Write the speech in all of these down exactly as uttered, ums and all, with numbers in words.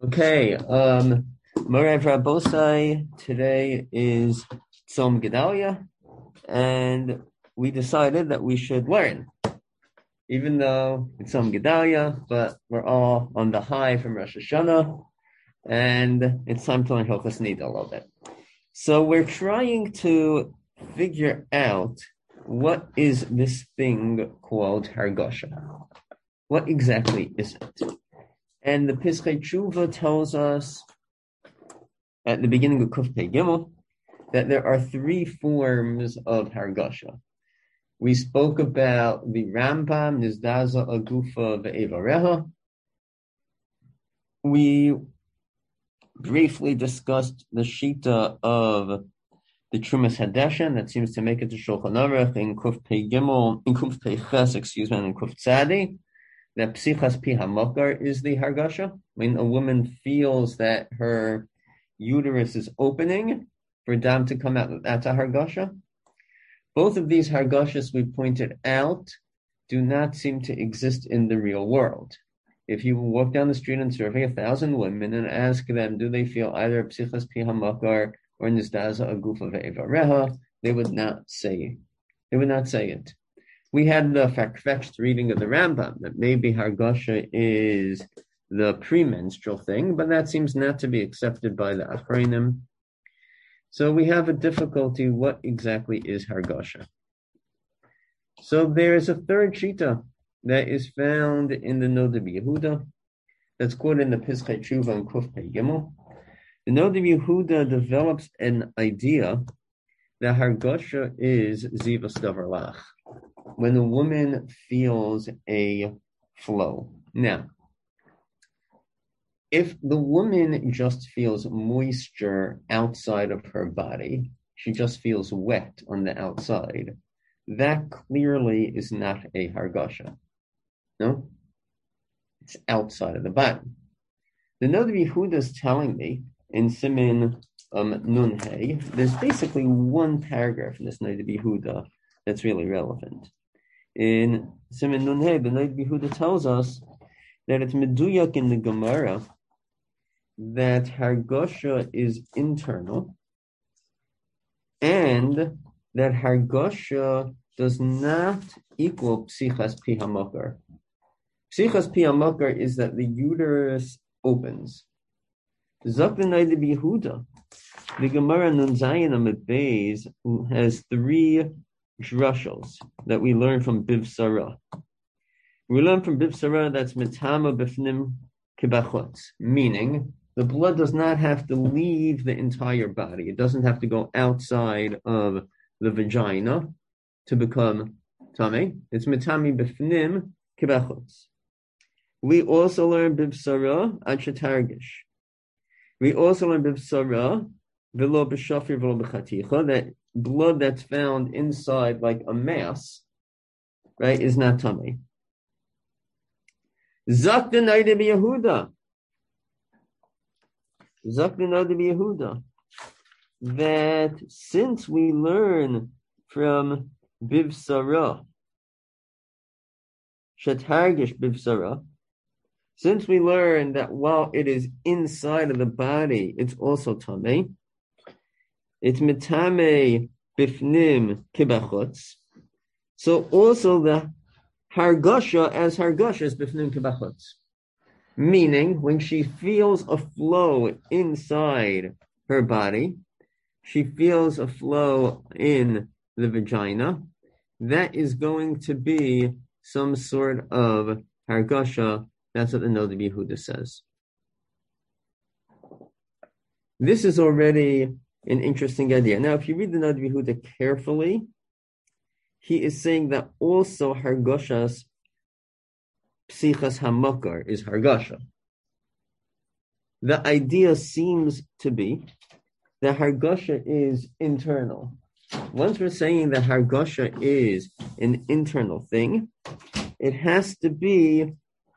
Okay, um, Morav Rabosai, today is Tzom Gedalia, and we decided that we should learn, even though it's Tzom Gedalia, but we're all on the high from Rosh Hashanah, and it's time to learn Hilchos Nida a little bit. So we're trying to figure out what is this thing called Hargosha. What exactly is it? And the Pischei Tshuva tells us at the beginning of Kuf Pei Gimel that there are three forms of Hargasha. We spoke about the Rambam, Nizdaza Agufa Ve'evareha. We briefly discussed the Shita of the Trumas Hadeshen that seems to make it to Shulchan Aruch in Kuf Pei Gimel, in Kuf Pei Ches, excuse me, and in Kuf Tzadi. That psichas pi hamokar is the hargasha, when a woman feels that her uterus is opening for dam to come out. That's a hargasha. Both of these hargashas we pointed out do not seem to exist in the real world. If you walk down the street and survey a thousand women and ask them, do they feel either psichas pi hamokar or nizdaza agufa ve'evareha, they would not say. They would not say it. We had the far-fetched reading of the Rambam that maybe Hargasha is the premenstrual thing, but that seems not to be accepted by the Achronim. So we have a difficulty. What exactly is Hargasha? So there is a third shita that is found in the Noda B'Yehuda that's quoted in the Pischei Tshuva and Kuf Pei Gimel. The Noda B'Yehuda develops an idea that Hargasha is Zivas Davar Lach, when a woman feels a flow. Now, if the woman just feels moisture outside of her body, she just feels wet on the outside, that clearly is not a hargasha. No? It's outside of the body. The Noda B'Yehuda is telling me in Simin um, Nun Hey, there's basically one paragraph in this Noda B'Yehuda that's really relevant. In Siman Nun Hey, the Noda B'Yehuda tells us that it's meduyak in the Gemara that Hargasha is internal and that Hargasha does not equal Psichas Pi HaMokar. Psichas Pi HaMokar is that the uterus opens. Zok the Noda B'Yehuda, the Gemara Nun Zayin Amid Beis has three drushos that we learn from Biv Sarah. We learn from Biv Sarah that's metama b'fnim kibachotz, meaning the blood does not have to leave the entire body. It doesn't have to go outside of the vagina to become tame. It's metami b'fnim kibachotz. We also learn Biv Sarah at Shatargish. We also learn Biv Sarah v'lo b'shafir v'lo b'chaticha, that blood that's found inside like a mass, right, is not tummy. Zak the Noda B'Yehuda. Zak the Noda B'Yehuda. That since we learn from Biv Sarah, Shatargish Biv Sarah, since we learn that while it is inside of the body, it's also tummy. It's metame bifnim kibachotz. So also the hargasha as hargasha is bifnim kibachotz. Meaning when she feels a flow inside her body, she feels a flow in the vagina, that is going to be some sort of hargasha. That's what the Noda B'Yehuda says. This is already an interesting idea. Now, if you read the Noda B'Yehuda carefully, he is saying that also Hargashas Psichas Hamokar is Hargasha. The idea seems to be that Hargasha is internal. Once we're saying that Hargasha is an internal thing, it has to be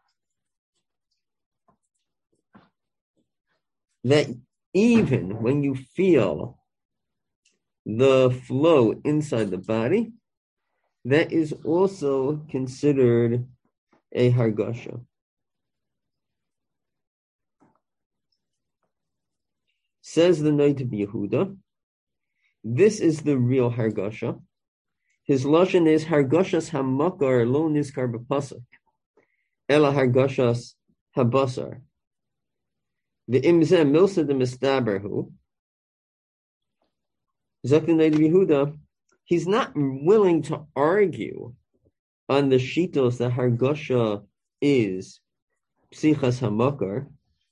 that even when you feel the flow inside the body, that is also considered a hargasha. Says the Noda Yehuda, this is the real Hargasha. His lashon is Hargashas hamakar lo nizkar b'pasuk, ela Hargashas habasar. The imzeh milsa de mistaberhu. Zok the Noda Yehuda, he's not willing to argue on the shitos that Hargasha is psichas hamakar,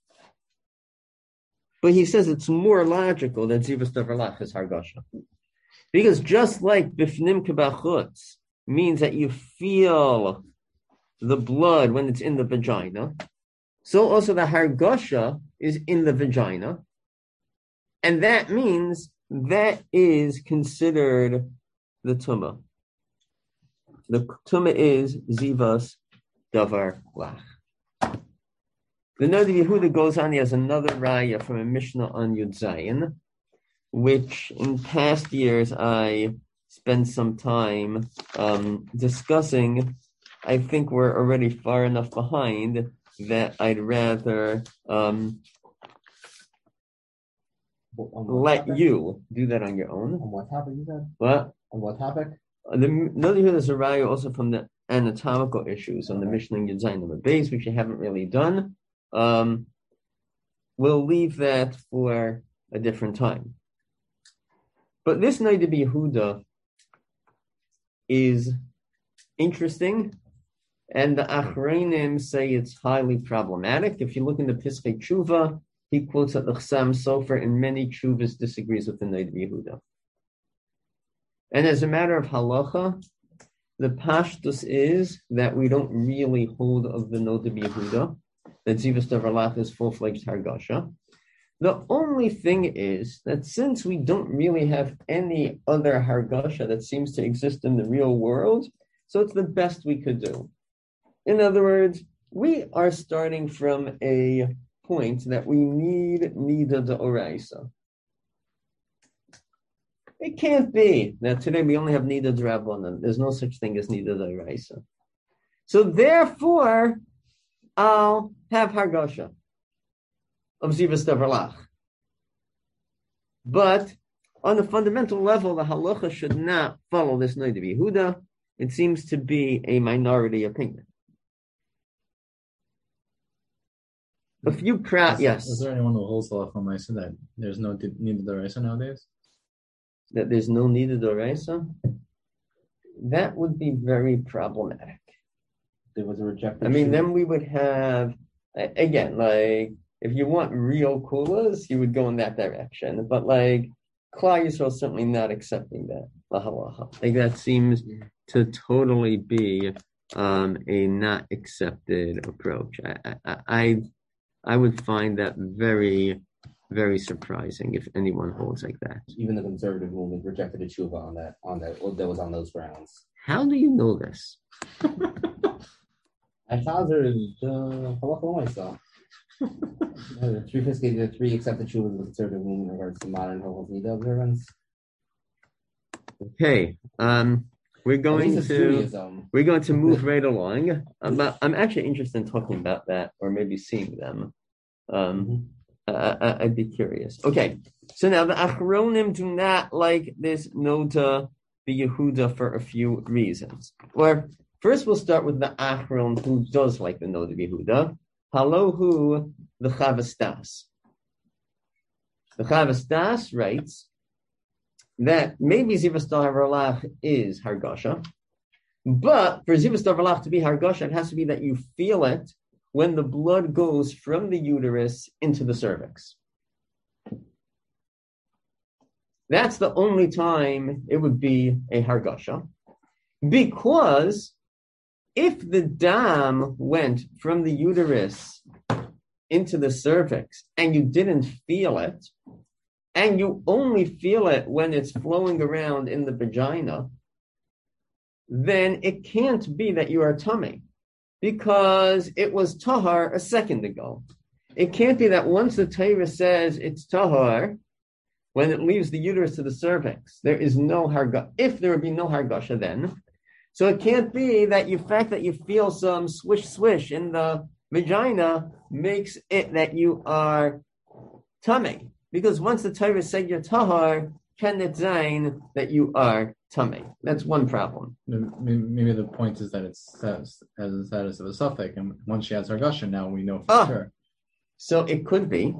but he says it's more logical that zivas davarlach is Hargasha. Because just like bifnim kebachutz means that you feel the blood when it's in the vagina, so also the Hargasha is in the vagina, and that means that is considered the tumah. The tumah is zivas davar lach. The Noda Yehuda goes on, he has another raya from a Mishnah on Yud Zayin, which in past years I spent some time um, discussing. I think we're already far enough behind that I'd rather um, let topic? you do that on your own. On what topic you said? What? On what topic? The Noda Yehuda is a raya also from the anatomical issues on the Mishnah in Yud Zayin number base, which you haven't really done. Um, we'll leave that for a different time. But this Noda Yehuda is interesting, and the Achronim say it's highly problematic. If you look in the Piskei Tshuva, he quotes that the Chassam Sofer in many Tshuvas disagrees with the Noda Yehuda. And as a matter of halacha, the pashtus is that we don't really hold of the Noda Yehuda, that zivas davarlach is full-fledged Hargasha. The only thing is that since we don't really have any other Hargasha that seems to exist in the real world, so it's the best we could do. In other words, we are starting from a point that we need Nida d'Oraisa. It can't be that today we only have Nida d'Rabbanan. There's no such thing as Nida d'Oraisa. So therefore, I'll have Hargasha of zivas davarlach. But on the fundamental level, the halacha should not follow this Noda Yehuda. It seems to be a minority opinion. A few crowd, yes. Is there anyone who holds halacha ma'aseh that there's no nida d'oraisa nowadays? That there's no nida d'oraisa? That would be very problematic. There was a rejected. I mean, then we would have, again, like, if you want real kulas, you would go in that direction. But like, Klal Yisrael is certainly not accepting that. Like that seems to totally be um, a not accepted approach. I, I, I, I would find that very, very surprising if anyone holds like that. Even the conservative movement rejected a tshuva on that, on that, that was on those grounds. How do you know this? I hazard the halacha myself. The three Piskei, the three accepted tshuva of the conservative movement in regards to modern Hilchos Nida observance. Okay, um, we're going to Judaism. we're going to move right along. I'm, I'm actually interested in talking about that, or maybe seeing them. Um, mm-hmm. I, I'd be curious. Okay, so now the Achronim do not like this Noda Yehuda for a few reasons. Or first, we'll start with the Achron who does like the Noda Yehuda. Halohu the Chavas Das. The Chavas Das writes that maybe zivas davarlach is Hargasha, but for zivas davarlach to be Hargasha, it has to be that you feel it when the blood goes from the uterus into the cervix. That's the only time it would be a Hargasha, because if the dam went from the uterus into the cervix and you didn't feel it, and you only feel it when it's flowing around in the vagina, then it can't be that you are tummy, because it was tahar a second ago. It can't be that once the Torah says it's tahar, when it leaves the uterus to the cervix, there is no hargasha. If there would be no hargasha then, so it can't be that the fact that you feel some swish swish in the vagina makes it that you are tummy. because once the Torah said you're tahar, can it zayin that you are tamei? That's one problem. Maybe the point is that it says has the status of a suffix, and once she has hargasha, now we know for oh, sure. So it could be.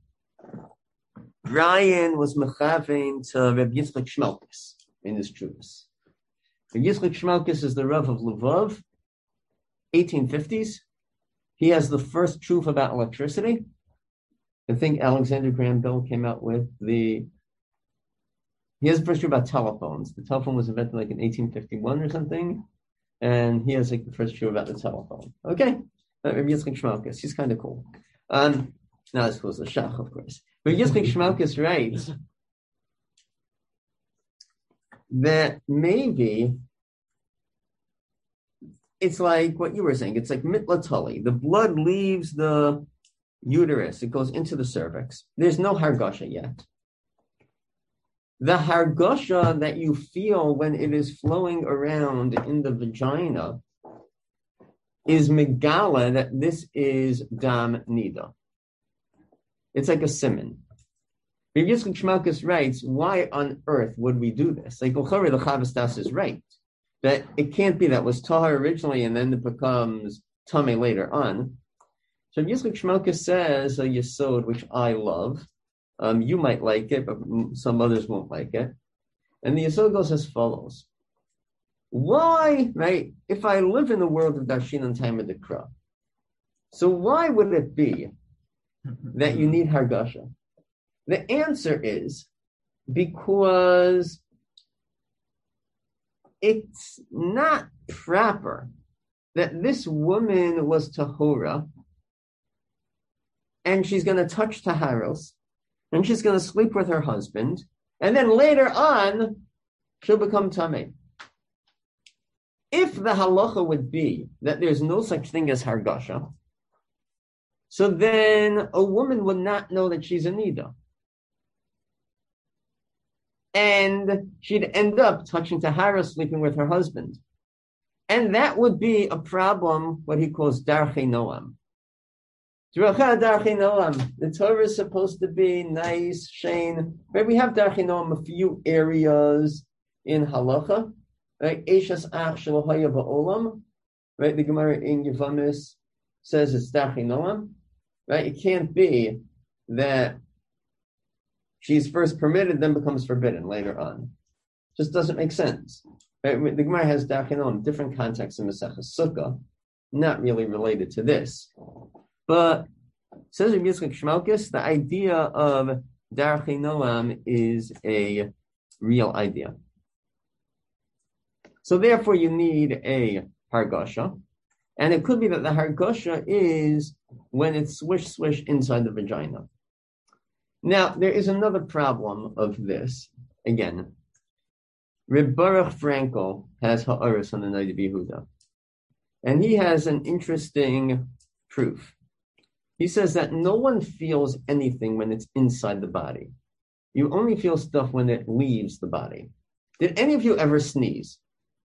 Brian was mechavein to Reb Yitzchak Shmalkus in his truths. Reb Yitzchak Shmalkus is the Rav of Lvov, eighteen fifties. He has the first truth about electricity. I think Alexander Graham Bell came out with the. He has the first truth about telephones. The telephone was invented like in eighteen fifty-one or something, and he has like the first truth about the telephone. Okay, uh, Reb Yitzchak Shmalkus. He's kind of cool. Um, now this was a shach, of course. But Yitzchak Shmalkus writes that maybe it's like what you were saying. It's like mitlatali. The blood leaves the uterus. It goes into the cervix. There's no hargasha yet. The hargasha that you feel when it is flowing around in the vagina is megala that this is dam nida. It's like a simon. Rabbi Yitzchak Shmalkus writes, why on earth would we do this? Like, the Chavos Das is right. That it can't be that was tahar originally and then it becomes tamei later on. So Yitzchak Shmalkus says a yesod, which I love. Um, you might like it, but some others won't like it. And the yesod goes as follows. Why, right, if I live in the world of Darshin and time of the Kra, so why would it be that you need hargasha? The answer is because it's not proper that this woman was tahora and she's going to touch taharos and she's going to sleep with her husband and then later on she'll become tamei. If the halacha would be that there's no such thing as hargasha, so then a woman would not know that she's a nida. And she'd end up touching tahara, sleeping with her husband. And that would be a problem, what he calls darchei noam. Darchei noam. The Torah is supposed to be nice, shein. Right? We have darchei noam a few areas in halacha. Right? Eishas ach shelo haya ba'olam. Right? The Gemara in Yevamis says it's darchei noam. Right? It can't be that she's first permitted, then becomes forbidden later on. Just doesn't make sense. Right? The Gemara has darchei noam, different contexts in Maseches Sukkah, not really related to this. But says Rabbi Yitzchak Shmalkus, the idea of darchei noam is a real idea. So therefore you need a hargasha. And it could be that the hargasha is when it's swish, swish inside the vagina. Now, there is another problem of this. Again, Reb Baruch Frankel has ha'aris on the Noda B'Yehuda. And he has an interesting proof. He says that no one feels anything when it's inside the body. You only feel stuff when it leaves the body. Did any of you ever sneeze?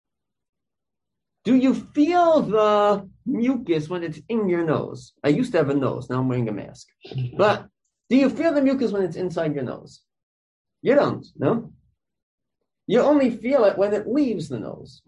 Do you feel the mucus when it's in your nose? I used to have a nose. Now I'm wearing a mask. But do you feel the mucus when it's inside your nose? You don't, no? You only feel it when it leaves the nose.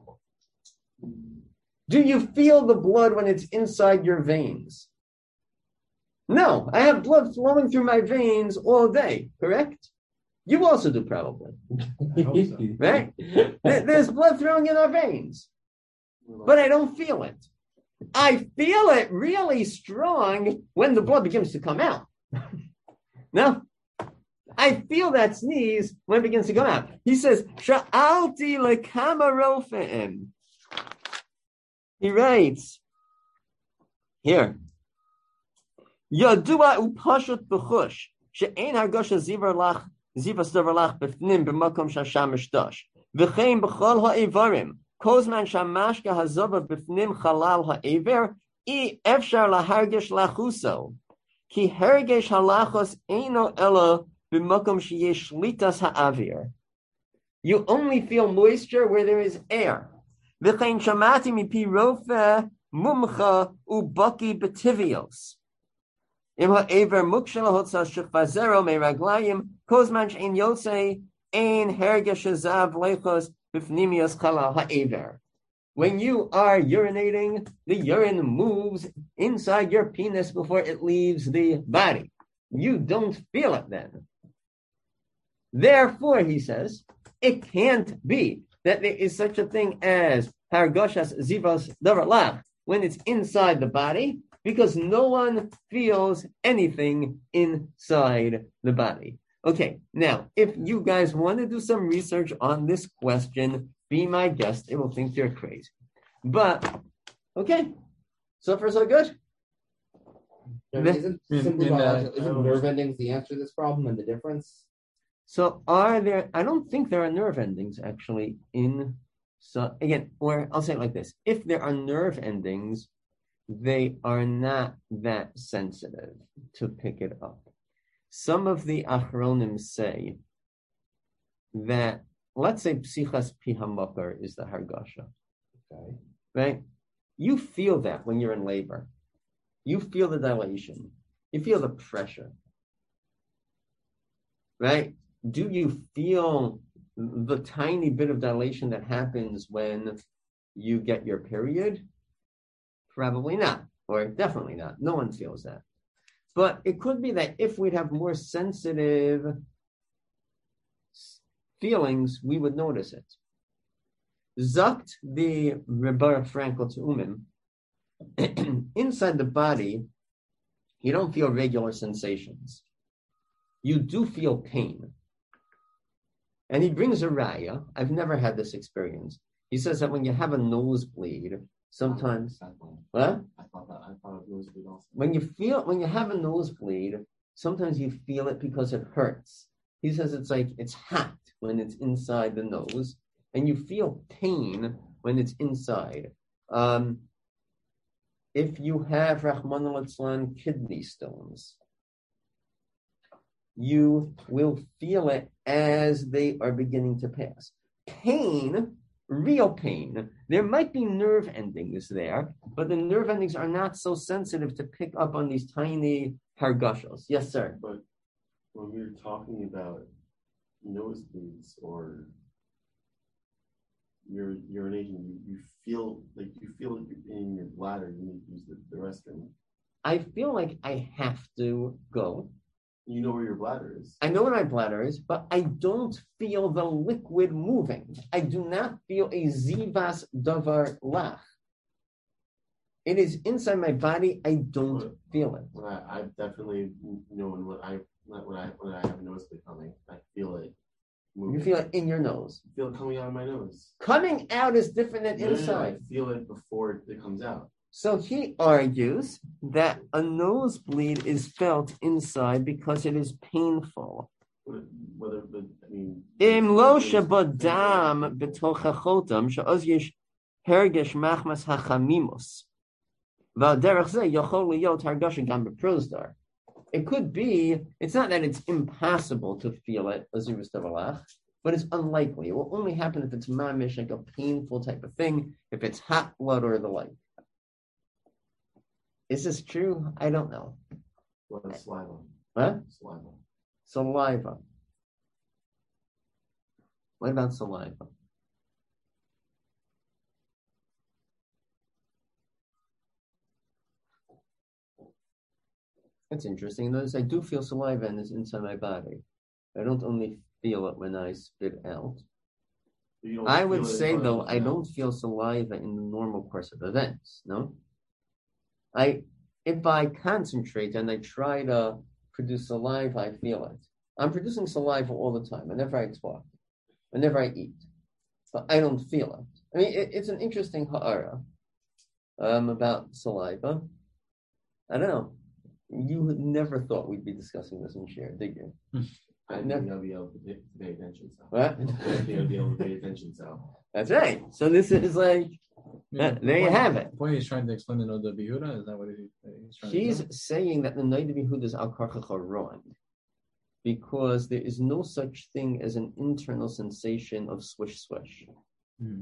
Do you feel the blood when it's inside your veins? No, I have blood flowing through my veins all day, correct? You also do, probably. So. Right? There's blood flowing in our veins. But I don't feel it. I feel it really strong when the blood begins to come out. No, I feel that sneeze when it begins to come out. He says, Sha'alti lekama rofe'im. He writes, here, Yadua upashut b'chush, she'ein hargasha zivar lach, zivar stavar lach b'fnim b'makom shasham mishdash, v'chein b'chol ha'evarim, kozman shamashka hazova b'fnim chalal ha'ever, I efshar lahargish lachuso. Ki hergesh halachos eino ela b'makom sheyesh shlitas ha'avir. You only feel moisture where there is air. V'chein shamati mipi rofe mumcha ubaki betivios. Im ha'ever mukshel hotza shukva zero me raglayim kozman she'in yotze ein hergesh zav leichos b'fnimios chala ha'ever. When you are urinating, the urine moves inside your penis before it leaves the body. You don't feel it then. Therefore, he says, it can't be that there is such a thing as hargoshas zivas davar lach when it's inside the body, because no one feels anything inside the body. Okay, now, if you guys want to do some research on this question, be my guest. It will think you're crazy. But, okay, so far so good. Yeah, isn't In- simply in, uh, biological- isn't nerve endings the answer to this problem and the difference? So are there, I don't think there are nerve endings actually in, so again, or I'll say it like this. If there are nerve endings, they are not that sensitive to pick it up. Some of the Achronim say that, let's say Psichas Pihamakar is the Hargasha, Okay. right? You feel that when you're in labor. You feel the dilation. You feel the pressure, right? Do you feel the tiny bit of dilation that happens when you get your period? Probably not, or definitely not. No one feels that. But it could be that if we'd have more sensitive feelings, we would notice it. Zakt the Rebbe Frankel to Umim, inside the body, you don't feel regular sensations. You do feel pain. And he brings a raya. I've never had this experience. He says that when you have a nosebleed, sometimes, what? I thought that. I thought it was also. When you feel, when you have a nosebleed, sometimes you feel it because it hurts. He says it's like it's hot when it's inside the nose, and you feel pain when it's inside. Um, if you have Rahman al kidney stones, you will feel it as they are beginning to pass. Pain, real pain. There might be nerve endings there, but the nerve endings are not so sensitive to pick up on these tiny hargashos. Yes, sir. But when we're talking about nosebleeds or your urination, you, you feel like you feel it in your bladder. You need to use the, the restroom. I feel like I have to go. You know where your bladder is. I know where my bladder is, but I don't feel the liquid moving. I do not feel a zivas davar lach. It is inside my body. I don't But feel it. When I, I definitely know when, when I when I when I have a nosebleed coming, I feel it moving. You feel it in your nose. I feel it coming out of my nose. Coming out is different than No, no, no, inside. I feel it before it comes out. So he argues that a nosebleed is felt inside because it is painful. Whether, but I mean, Im lo shebadam betoch hachotam she'oz yesh hergesh machmas hachamimos. V'al ze yochol liyot hargasha gam beprozdar. It could be, it's not that it's impossible to feel it, azirus davalach, but it's unlikely. It will only happen if it's mamish, like a painful type of thing, if it's hot blood or the like. Is this true? I don't know. Well, saliva. What? Saliva. Saliva. What about saliva? That's interesting. Notice I do feel saliva and it's inside my body. I don't only feel it when I spit out. You don't I feel would it say in though, front of I you. don't feel saliva in the normal course of events. No, I if I concentrate and I try to produce saliva, I feel it. I'm producing saliva all the time. Whenever I talk, whenever I eat, but I don't feel it. I mean, it, it's an interesting ha'ara um, about saliva. I don't know. You never thought we'd be discussing this in share, did you? I think never- I'll be able to pay, to pay attention. So. What? I think I'll be able to pay attention. So. That's right. So this is like, Yeah, there you point- have it. The point he's trying to explain the Noda Behuda, is that what he, he's trying she's to do? saying that the Noda B'Yehuda is al karchach are wrong because there is no such thing as an internal sensation of swish swish. Hmm.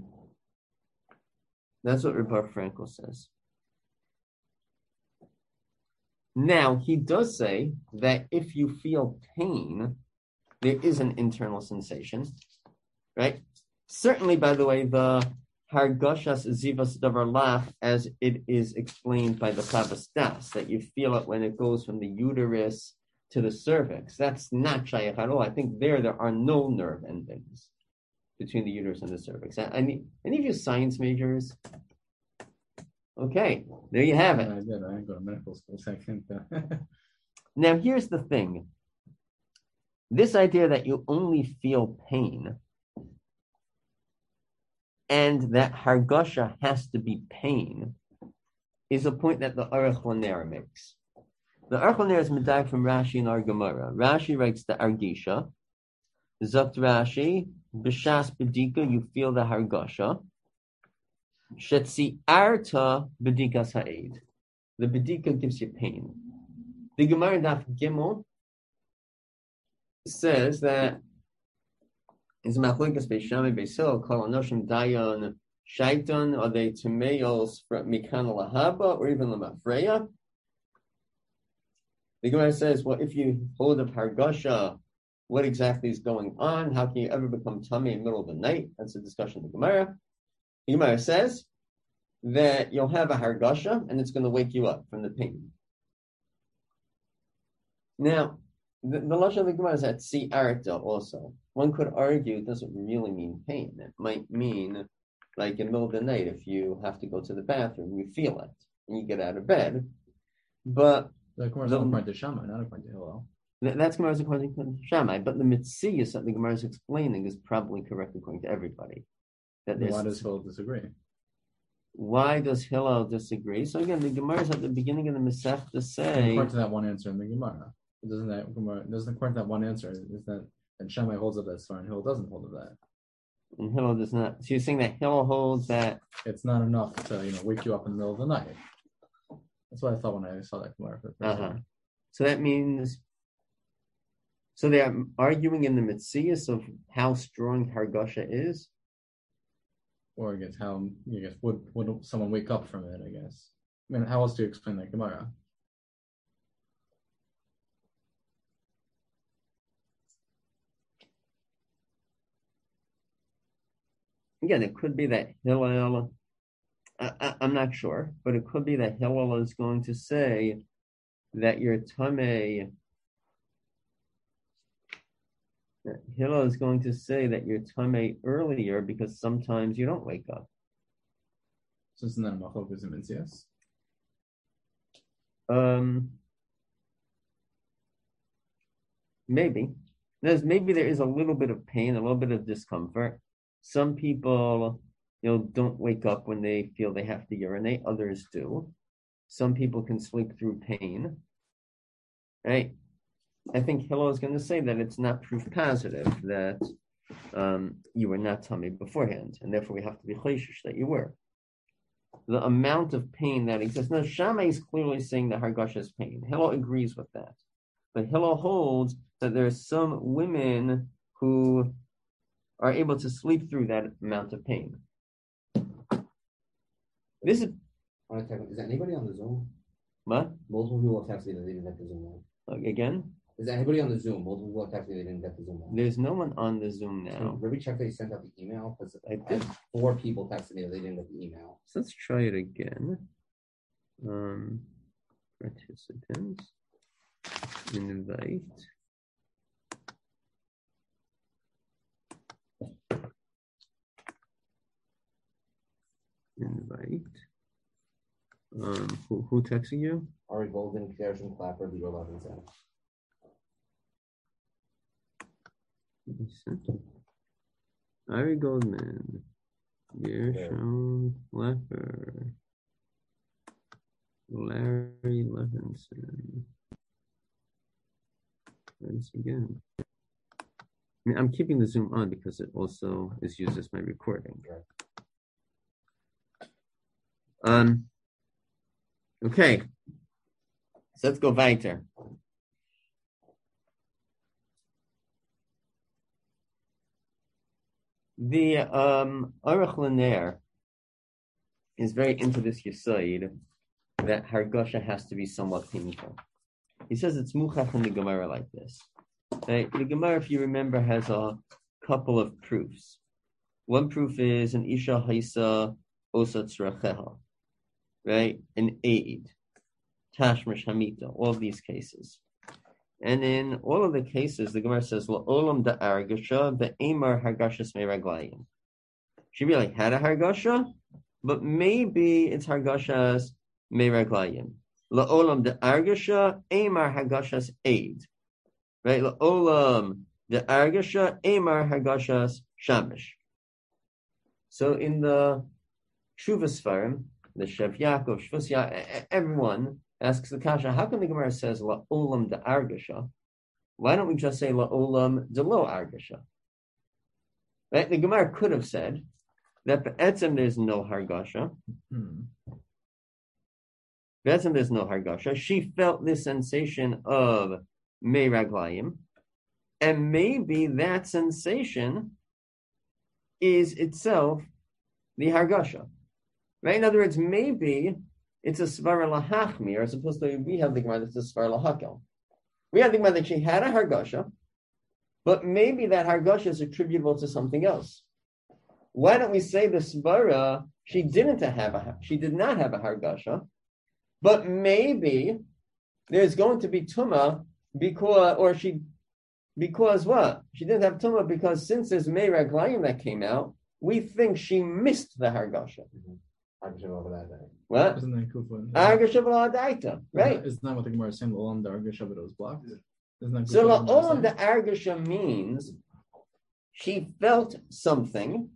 That's what Rebbe Frankel says. Now, he does say that if you feel pain, there is an internal sensation, right? Certainly, by the way, the Hargashas Zivas Davar Lach, as it is explained by the Chavas Das, that you feel it when it goes from the uterus to the cervix. That's not Shaykh at all. I think there, there are no nerve endings between the uterus and the cervix. Any, any of you science majors? Okay, there you have it. I did. I didn't go to medical school, so I can't. Uh, Now, here's the thing. This idea that you only feel pain and that Hargasha has to be pain is a point that the Aruch LaNer makes. The Aruch LaNer is medayek from Rashi and our Gemara. Rashi writes the Argisha. Zot Rashi, B'shas B'dika, you feel the Hargasha. Shetzi Arta B'dikas Ha'ed. The B'dika gives you pain. The Gemara Daf Gimel says that is Machlokas Beishamai Beisil Kol Anoshim Dayan Shaitan, are they Timeos from Mikan Lahaba or even Lamafreya? The Gemara says, well, if you hold up Hargasha, what exactly is going on? How can you ever become tummy in the middle of the night? That's a discussion of the Gemara. The Gemara says that you'll have a Hargasha and it's going to wake you up from the pain. Now, the, the Lashon of the Gemara is at Si Arta also. One could argue it doesn't really mean pain. It might mean, like in the middle of the night, if you have to go to the bathroom, you feel it, and you get out of bed. But the Gemara is according to Shammai, not according to Hillel. That's Gemara's according to Shammai, but the Mitzias that the Gemara is explaining is probably correct according to everybody. That Why does Hillel disagree? Why does Hillel disagree? So again, the Gemara is at the beginning of the Masechta say. According to that one answer in the Gemara, doesn't that Gemara doesn't according to that one answer is that and Shammai holds up that star and Hillel doesn't hold up that. And Hillel does not. So you're saying that Hillel holds that it's not enough to you know wake you up in the middle of the night. That's what I thought when I saw that Gemara for the first uh-huh. time. So that means. So they are arguing in the Mitzias of how strong Hargasha is? Or I guess how, I guess, would, would someone wake up from it, I guess. I mean, how else do you explain that Gemara? Again, it could be that Hillel, I, I, I'm not sure, but it could be that Hillel is going to say that your Tameh, Hillel is going to say that you're tamei earlier because sometimes you don't wake up. So isn't that a machlokas in Mitzias? Um, maybe. There's maybe there is a little bit of pain, a little bit of discomfort. Some people, you know, don't wake up when they feel they have to urinate. Others do. Some people can sleep through pain. Right? I think Hillel is going to say that it's not proof positive that um, you were not tummy beforehand, and therefore we have to be chayshish that you were. The amount of pain that exists. Now, Shammai is clearly saying that Hargasha is pain. Hillel agrees with that. But Hillel holds that there are some women who are able to sleep through that amount of pain. This is... Is anybody on the Zoom? What? Multiple people have texted me that they didn't get the Zoom one. Again? Is there anybody on the Zoom? Multiple people have texted me they didn't get the Zoom one. There's no one on the Zoom now. So Ruby checked that he sent out the email because I I had four people texted me that they didn't get the email. So let's try it again. Um, participants, invite. Invite. Um, who, who texting you? Ari Golden, Gershon Clapper, Leroy Levinson. Ari Goldman, Gershon Clapper, Larry Levinson. Once again. I mean, I'm keeping the Zoom on because it also is used as my recording. Um. Okay. So let's go weiter. The um, Aruch LaNer is very into this Yesod that Hargasha has to be somewhat painful. He says it's muchach in the Gemara like this. Right? The Gemara, if you remember, has a couple of proofs. One proof is an isha haisa osa tzracheha, right? An aid, tashmish hamita, all of these cases. And in all of the cases, the Gemara says, la'olam da argasha ve'emar hargashas me'raglayim. She really had a hargasha, but maybe it's hargashas me'raglayim. La'olam da argasha, emar hargashas aid. Right? La'olam da argasha, emar hargashas shamish. So in the Shuvas Farim, the Shev Yaakov, Shvus Yaakov, everyone asks the Kasha, how come the Gemara says la'olam da argasha? Why don't we just say la'olam de lo argasha? Right? The Gemara could have said that be'etzem there's no hargasha. Hmm. Be'etzem there's no hargasha. She felt this sensation of me'raglayim, and maybe that sensation is itself the hargasha. Right? In other words, maybe it's a svara lahachmir, as opposed to we have the Gemara that's a svara lahakel. We have the Gemara that she had a hargasha, but maybe that hargasha is attributable to something else. Why don't we say the svara she didn't have a she did not have a hargasha, but maybe there's going to be tuma because or she because what she didn't have tuma because since there's meirag layim that came out, we think she missed the hargasha. Mm-hmm. What? Isn't that Kufa? Argasha v'la'adaita, right? Isn't that what the Gemara is saying? Olam the Argasha, but it was blocked. Isn't that So Kufa la'olam the argasha means she felt something,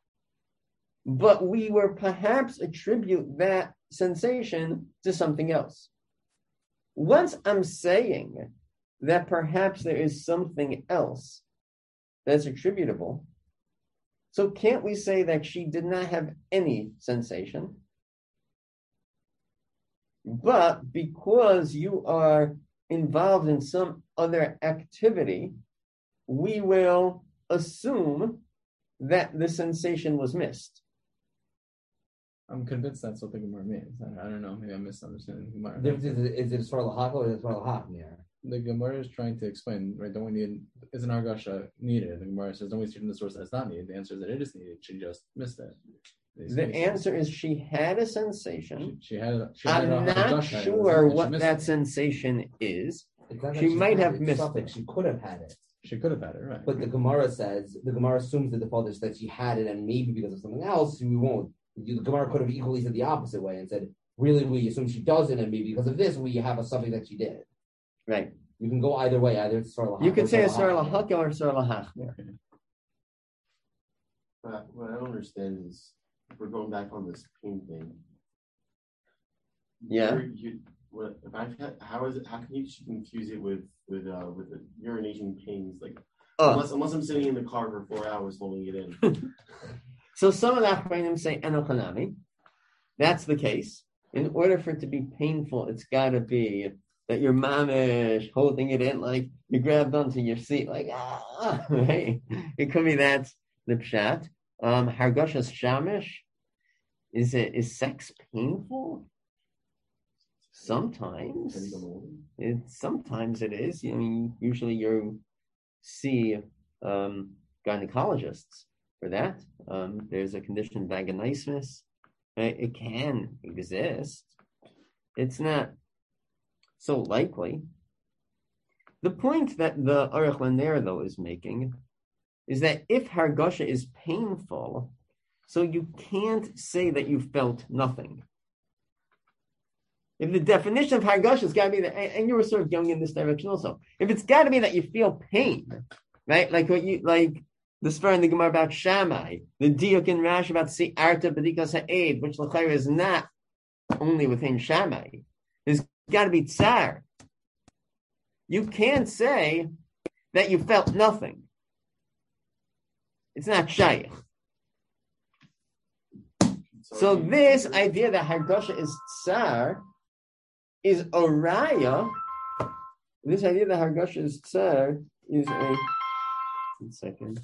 but we were perhaps attribute that sensation to something else. Once I'm saying that perhaps there is something else that's attributable, so can't we say that she did not have any sensation? But because you are involved in some other activity, we will assume that the sensation was missed. I'm convinced that's what the Gemara means. I, I don't know. Maybe I'm misunderstanding the Gemara. Is it, is it a svara lahachal or is it a svara lahachmir? The Gemara is trying to explain, right? Don't we need, is an Argasha needed? The Gemara says, don't we see from the source that it's not needed. The answer is that it is needed. She just missed it. The answer is she had a sensation. She, she had, a, she had I'm a not Argasha, sure and what she that it. sensation is. It's not that She might had have it, missed something. it. She could have had it. She could have had it, right? But the Gemara says, the Gemara assumes the default is that she had it and maybe because of something else, we won't. The Gemara could have equally said the opposite way and said, really, we assume she doesn't and maybe because of this, we have a something that she did. Right. You can go either way. Either it's Sarah You could say a Sarah Sarah Lahakel or Sarah Lahachmir. But what I don't understand is if we're going back on this pain thing. Yeah. You, you, what if I've had, how is it? How can you confuse it with with uh with the urination pains? Like Oh. unless unless I'm sitting in the car for four hours holding it in. So some of the Achronim say Enochanami. That's the case. In order for it to be painful, it's got to be that your mamish holding it in, like you grabbed onto your seat, like ah, right? It could be that's the pshat. Um, Hargashas shamish. Is it is sex painful? Sometimes. It sometimes it is. I mean, usually you see um, gynecologists for that. Um, there's a condition, vaginismus. It, it can exist. It's not so likely. The point that the Aruch LaNer, though, is making is that if Hargasha is painful, so you can't say that you felt nothing. If the definition of Hargasha has got to be that, and you were sort of going in this direction also, if it's got to be that you feel pain, right? Like what you, like the Sfar in the Gemara about Shammai, the Diuk in Rashi about Si'arta B'dikas Ha'ed, which L'chayr is not only within Shammai. There's got to be Tsar. You can't say that you felt nothing. It's not Shaykh. So this idea that Hargasha is Tsar is a raya. This idea that Hargasha is Tsar is a... One second.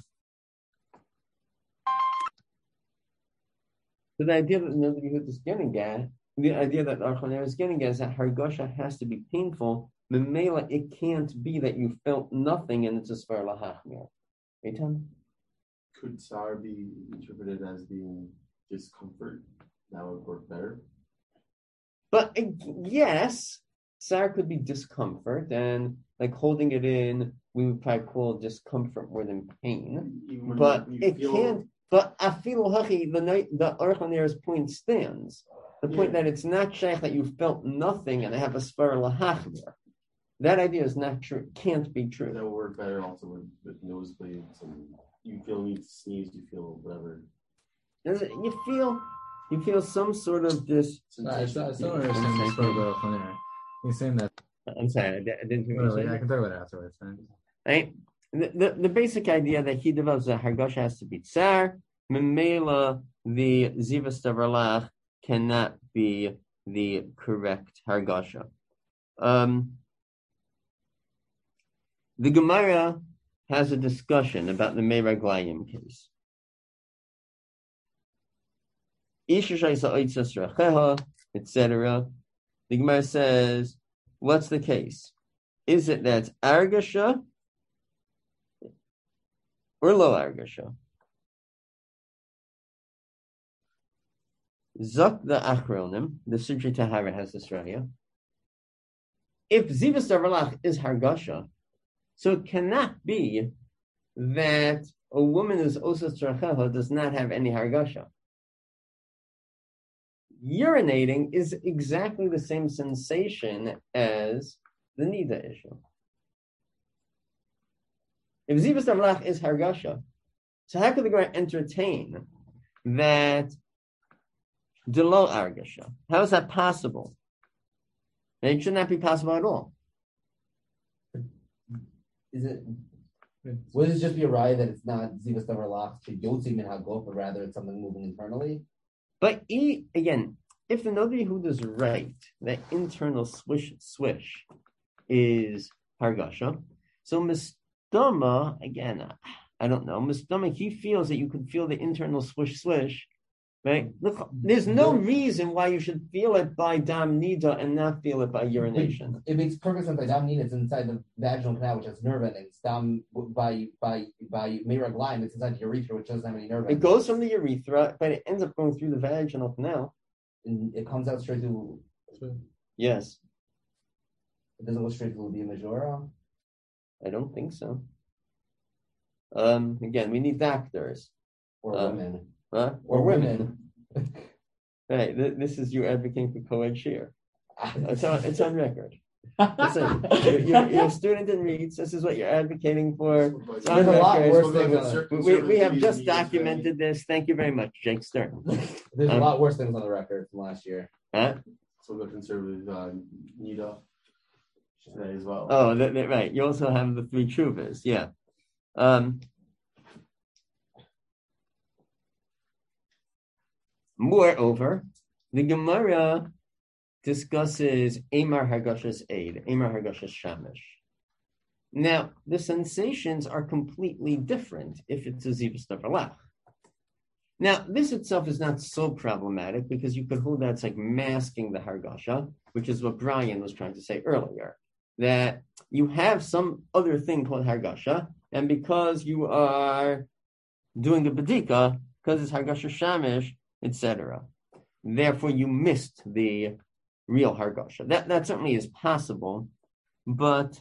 So the idea that Nozir is getting at, the idea that Aruch LaNer is getting at is that Hargasha has to be painful Memela, it can't be that you felt nothing and it's a svar lahachmir. Eitan? Could Sar be interpreted as being discomfort? That would work better. But uh, yes, Sar could be discomfort, and like holding it in, we would probably call discomfort more than pain. Even when But you, you it feel, can't. But afilu hachi, the night the Archaner's point stands. The point Yeah. that it's not shaykh that you felt nothing and have a svar lahachmir. That idea is not true. Can't be that true. would work better also with, with nosebleeds and you feel need to sneeze, you feel whatever. Does it, you feel you feel some sort of this. I still, I still don't Yeah, understand this sensation. for the Flannery. He's saying that. I'm sorry, I, di- I didn't hear what you Whatever, said. I can talk about it afterwards. Right? Right? The, the, the basic idea that he develops a hargasha has to be tsar. Memela, the zivas davarlach cannot be the correct hargasha. Um, the Gemara has a discussion about the Meiraglayim case. et cetera. The Gemara says, what's the case? Is it that argasha or lo argasha? Zok the achronim, the Sudri Tahara has this raya. If zivas davarlach is hargasha, so it cannot be that a woman who's osas tracheha does not have any hargasha. Urinating is exactly the same sensation as the nida issue. If zivas davarlach is hargasha, so how could the Gemara entertain that delo argasha? How is that possible? It should not be possible at all. Is it? Would it just be a raya that it's not zivas davarlach to yotzi min haguf, but rather it's something moving internally? But he, again, if the Noda Yehuda is right, that internal swish swish is hargasha, so Mistama, again, I don't know, Mistama, he feels that you could feel the internal swish swish, right? Look, there's no reason why you should feel it by dam nida and not feel it by urination. It makes perfect sense by dam nida, it's inside the vaginal canal, which has nerve endings. Dam by by by meirag lime, it's inside the urethra, which doesn't have any nerve It endings. goes from the urethra, but it ends up going through the vaginal canal. And it comes out straight to. Yes, It doesn't go straight to the majora. I don't think so. Um, again, we need doctors. Or Um, women. Huh? Or, Or women. women. Right. Th- this is you advocating for co-ed share. It's on, it's on record. Listen, you're, you're, you're a student in Reeds. This is what you're advocating for. It's on There's a lot record. worse things on it. We, we have just documented this. Thank you very much, Jake Stern. There's Um, a lot worse things on the record from last year. Huh? So the conservative uh, Nida today as well. Oh, th- th- right. You also have the three Truvas. Yeah. Um, moreover, the Gemara discusses Amar Hargashas Aid, Amar Hargashas Shamish. Now, the sensations are completely different if it's a Zivas Davarlach. Now, this itself is not so problematic because you could hold that it's like masking the Hargasha, which is what Brian was trying to say earlier, that you have some other thing called Hargasha, and because you are doing a Badika, because it's Hargasha Shamish, et cetera, therefore you missed the real Hargasha. That, that certainly is possible, but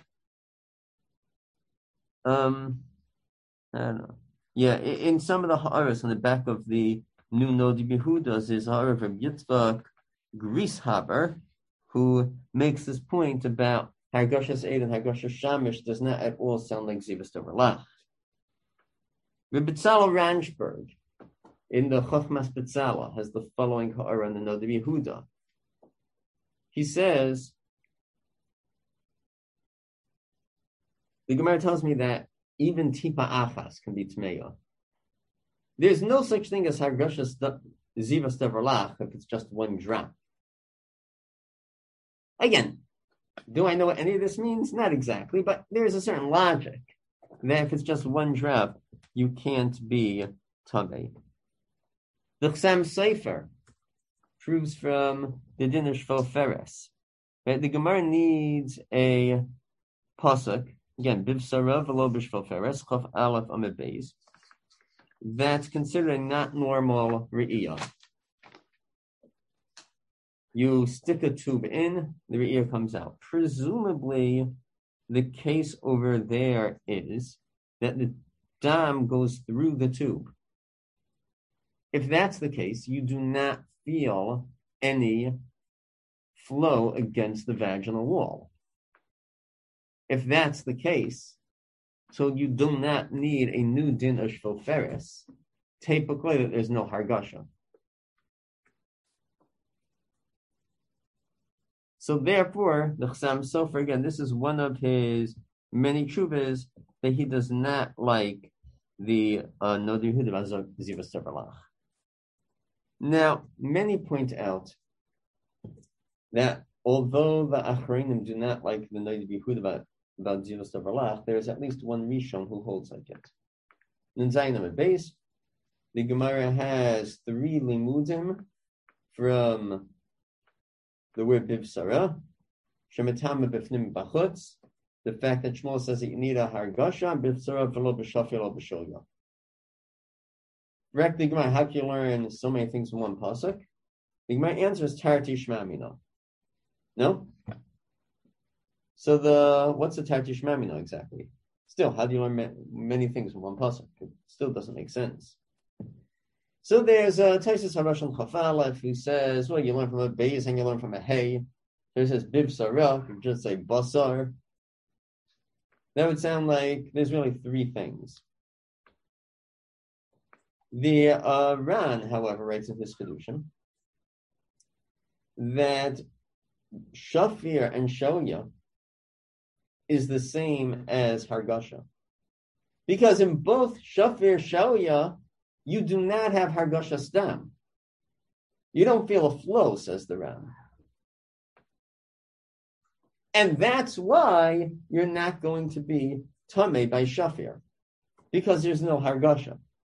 um, I don't know. Yeah, in, in some of the ha'aras on the back of the new Noda Yehudas is ha'ar of Yitzchak Grishaber, who makes this point about Hargashas Eid and Hargashas Shamish does not at all sound like Zivas Davarlach. Rabbi Tzala Ranchberg in the Chochmas Betzala has the following ha'ara on the Noda Yehuda. He says, the Gemara tells me that even tipa achas can be tmeya. There's no such thing as hargashas zivas davarlach if it's just one drop. Again, do I know what any of this means? Not exactly, but there's a certain logic that if it's just one drop, you can't be tamei. The Chsam Sefer proves from the Din of Shvo Feres Right? The Gemara needs a pasuk again. Bivsara v'lo b'shvel feres chaf aleph amid beis. That's considering not normal re'iyah. You stick a tube in, the re'iyah comes out. Presumably, the case over there is that the dam goes through the tube. If that's the case, you do not feel any flow against the vaginal wall. If that's the case, so you do not need a new din of shvoferes, typically that there's no hargasha. So therefore, the Chassam Sofer, again, this is one of his many chuvas that he does not like the uh, Nodir Hudav Zivas Terbalach. Now, many point out that although the Achronim do not like the Nodir Hudav about, about Zivas Terbalach, there is at least one Rishon who holds like it. In Zayin base, the Gemara has three limudim from the word bivsara, shemitama b'fnim b'chutz, the fact that Shmuel says that you need a hargasha, bivsara v'lo b'shafir lo b'sholya. Correct the Gemara, how can you learn so many things from one pasuk? The Gemara answer is tarti shmamina. No? So the, what's the tarti shmamina exactly? Still, how do you learn ma- many things from one pasuk? It still doesn't make sense. So there's a Taisus Harash on Chaf Aleph who says, well, you learn from a beis and you learn from a hay. There says bib sarah, you just say basar. That would sound like there's really three things. The uh, Ran, however, writes in his Kedushin that Shafir and Shoya is the same as Hargasha. Because in both Shafir Shoya, you do not have Hargasha Stam. You don't feel a flow, says the Ram. And that's why you're not going to be Tameh by Shafir. Because there's no Hargasha.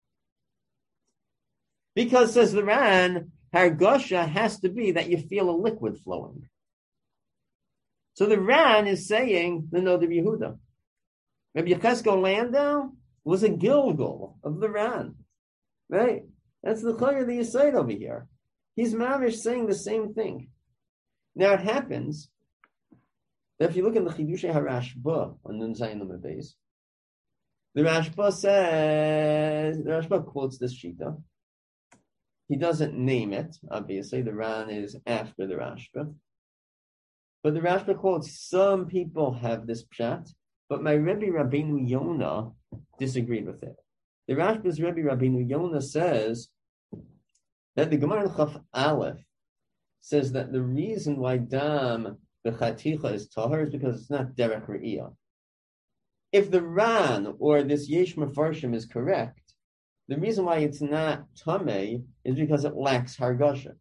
Because, says the Ran, Hargasha has to be that you feel a liquid flowing. So the Ran is saying the Noda Yehuda. Rabbi Yecheskel Landau was a Gilgal of the Ran. Right? That's the Chayr of the Yisayid over here. He's mamish saying the same thing. Now it happens that if you look in the Chidushei HaRashba on Nun Zayin Amud Beis, the Rashba says, the Rashba quotes this Shita. He doesn't name it, obviously. The Ran is after the Rashba. But the Rashba quotes, some people have this pshat, but my Rebbe Rabbeinu Yonah disagreed with it. The Rashba's Rebbe Rabbeinu Yonah says that the Gemara in Chaf Aleph says that the reason why dam b'chaticha is tahar is because it's not derech re'iyah. If the Ran or this Yesh Mefarshim is correct, the reason why it's not tamei is because it lacks hargasha.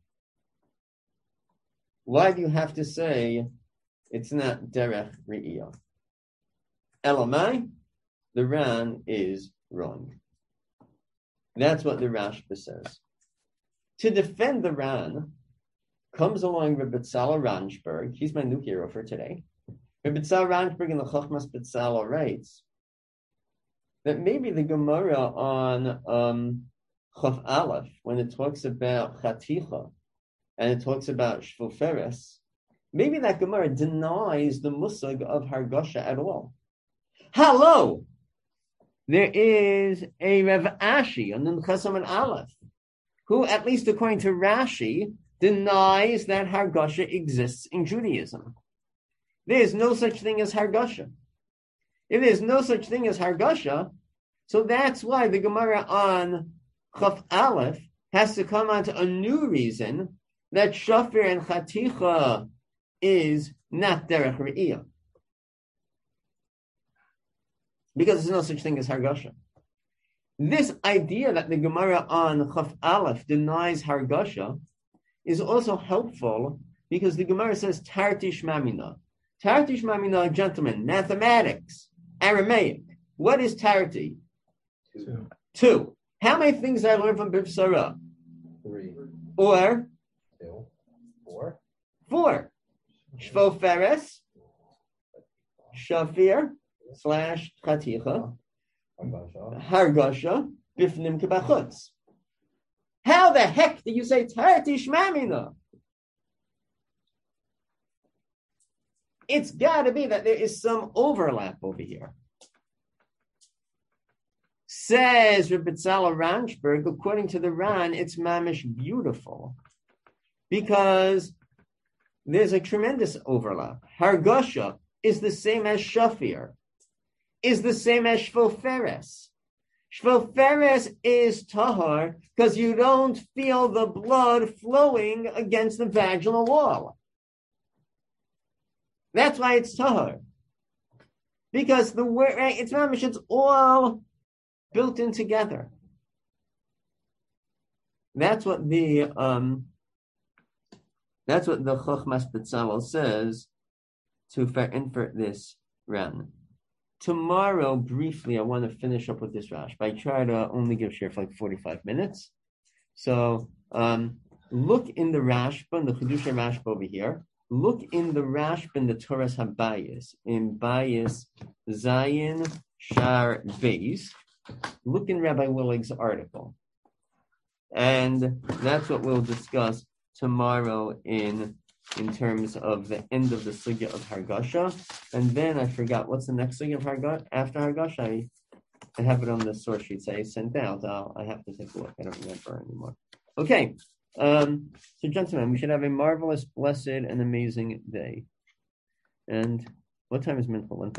Why do you have to say it's not derech re'iyah? Elamai, the Ran is wrong. That's what the Rashba says. To defend the Ran, comes along Rebbe Tzala Ranshberg. He's my new hero for today. Rebbe Tzala Ranshberg in the Chochmas Betzala writes that maybe the Gemara on um, Chaf Aleph, when it talks about Chaticha and it talks about Shvoferes, maybe that Gemara denies the musag of Hargasha at all. Hello! There is a Rav Ashi on Nun Chesam and Aleph, who, at least according to Rashi, denies that Hargasha exists in Judaism. There is no such thing as Hargasha. If there's no such thing as Hargasha, so that's why the Gemara on Chaf Aleph has to come on to a new reason that Shafir and Chaticha is not Derech Re'iyah. Because there's no such thing as Hargasha. This idea that the Gemara on Chaf Aleph denies Hargasha is also helpful because the Gemara says Tartish Mamina. Tartish Mamina, gentlemen, mathematics, Aramaic. What is Tarti? Two. Two. How many things did I learn from Bivsara? Three. Or? Two. Four. Four. Shvoferes, Shafir slash Chaticha, Hargasha, Bifnim Kibachutz. How the heck do you say Tarti Shmamina? It's got to be that there is some overlap over here. Says Rebbe Tzala Ranchberg, according to the Ran, it's mamish beautiful because there's a tremendous overlap. Hargasha is the same as Shafir, is the same as Shvoferes. Shvoferes is tahar because you don't feel the blood flowing against the vaginal wall. That's why it's tahar. Because the word, right, it's mamish, it's all built in together. That's what the um that's what the Chochmas Betzalel says to invert this Ran. Tomorrow, briefly, I want to finish up with this Rashba. I try to only give share for like forty-five minutes. So um, look in the Rashba, in the Chidusha Rashba over here. Look in the Rashba in the Torah's Habayis, in Bayis Zayin Shar Beis. Look in Rabbi Willig's article. And that's what we'll discuss tomorrow in in terms of the end of the sugya of Hargasha. And then I forgot, what's the next sugya of Hargasha? After Hargasha, I, I have it on the source sheets I sent out. I'll, I have to take a look. I don't remember anymore. Okay. Um, so gentlemen, we should have a marvelous, blessed, and amazing day. And what time is Mincha? one thirty